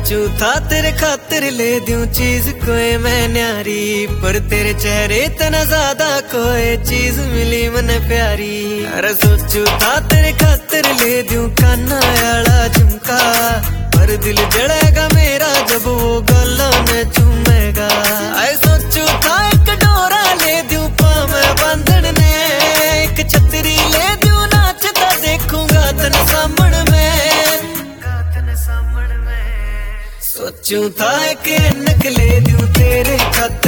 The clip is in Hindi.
सोचू था तेरे खातिर ले दूं चीज कोई मैं न्यारी, पर तेरे चेहरे तना ज्यादा कोई चीज मिली मने प्यारी। अरे सोचू था तेरे खातिर ले दूं काना वाला झुमका, पर दिल जड़ेगा मेरा जब वो गलों में चूमेगा। आए सोचू था एक डोरा ले दूं पाँव में बांधन ने, एक छतरी ले दूं नाचता देखूंगा तन सामण में। सोचू था एक ऐनक ले दूं तेरे खातिर